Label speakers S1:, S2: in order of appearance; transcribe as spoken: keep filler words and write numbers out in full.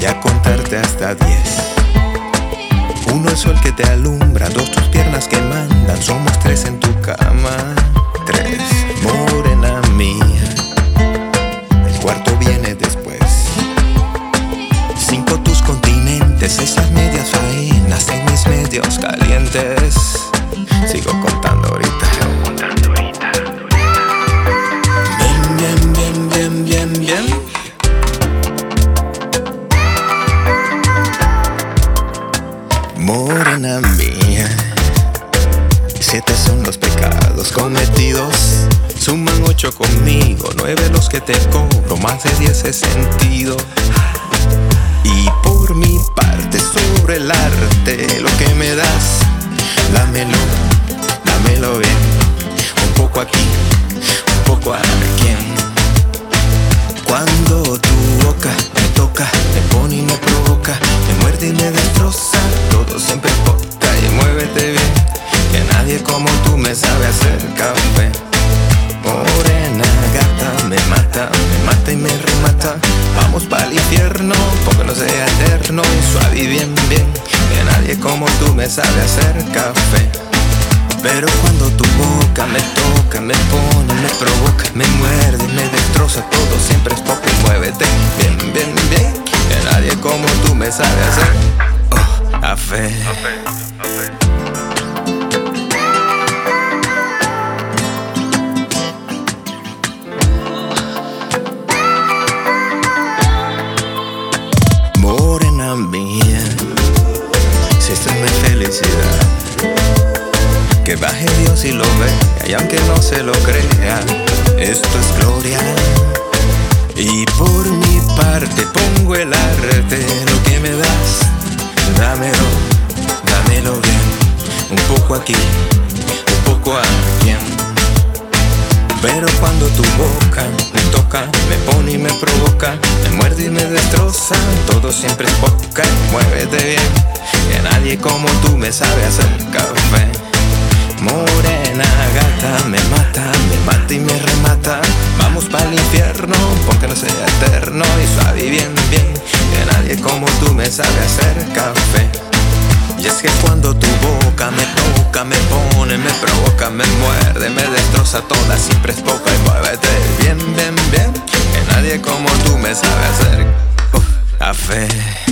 S1: a contarte hasta diez. Uno, el sol que te alumbra. Dos, tus piernas que mandan. Somos tres en tu cama. Tres, morena mía. El cuarto viene después. Cinco, tus continentes. Seis, las medias faenas en mis medios calientes. Sigo contando ahorita. Sigo contando ahorita. Bien, bien, bien, bien, bien, bien. Morena mía, siete son los pecados cometidos. Suman ocho conmigo, nueve los que te cobro, más de diez he sentido. Y por mi parte, sobre el arte, lo que me das, dámelo, dámelo bien. Un poco aquí, un poco aquí. Cuando tu boca me toca, me pone y me provoca, me muerde y me destroza, todo siempre poca y muévete bien, que nadie como tú me sabe hacer café. Morena gata, me mata, me mata y me remata. Vamos pa'l infierno, porque no sea eterno y suave y bien, bien, que nadie como tú me sabe hacer café. Pero cuando tu boca me toca, me pone, me provoca, me muerde, me destroza, todo siempre es poco y muévete bien, bien, bien, que nadie como tú me sabe hacer oh, a fe. Morena mía, si esto es mi felicidad, que baje Dios y lo vea, y aunque no se lo crea, esto es gloria. Y por mi parte pongo el arte, lo que me das, dámelo, dámelo bien. Un poco aquí, un poco aquí. Pero cuando tu boca me toca, me pone y me provoca, me muerde y me destroza, todo siempre es poca y muévete bien, que nadie como tú me sabe hacer café. Morena gata, me mata, me mata y me remata. Vamos pa'l infierno, porque no sea eterno y suave y bien, bien, que nadie como tú me sabe hacer café. Y es que cuando tu boca me toca, me pone, me provoca, me muerde, me destroza, toda siempre es poca y muévete bien, bien, bien, que nadie como tú me sabe hacer uh, café.